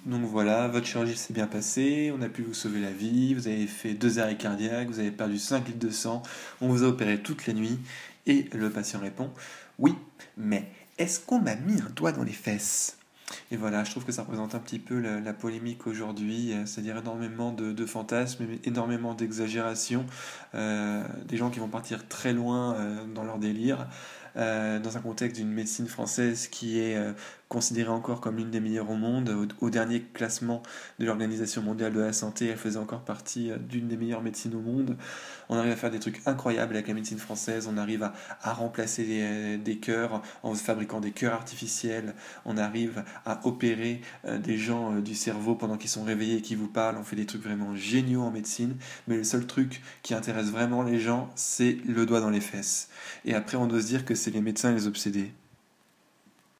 Donc voilà, votre chirurgie s'est bien passée, on a pu vous sauver la vie, vous avez fait 2 arrêts cardiaques, vous avez perdu 5 litres de sang, on vous a opéré toute la nuit, et le patient répond, oui, mais est-ce qu'on m'a mis un doigt dans les fesses? Et voilà, je trouve que ça représente un petit peu la polémique aujourd'hui, c'est-à-dire énormément de fantasmes, énormément d'exagérations, des gens qui vont partir très loin dans leur délire, dans un contexte d'une médecine française qui est considérée encore comme l'une des meilleures au monde. Au dernier classement de l'Organisation mondiale de la santé, elle faisait encore partie d'une des meilleures médecines au monde. On arrive à faire des trucs incroyables avec la médecine française, on arrive à remplacer des cœurs en fabriquant des cœurs artificiels, on arrive à opérer des gens du cerveau pendant qu'ils sont réveillés et qui vous parlent, on fait des trucs vraiment géniaux en médecine, mais le seul truc qui intéresse vraiment les gens, c'est le doigt dans les fesses. Et après, on doit se dire que c'est les médecins les obsédés.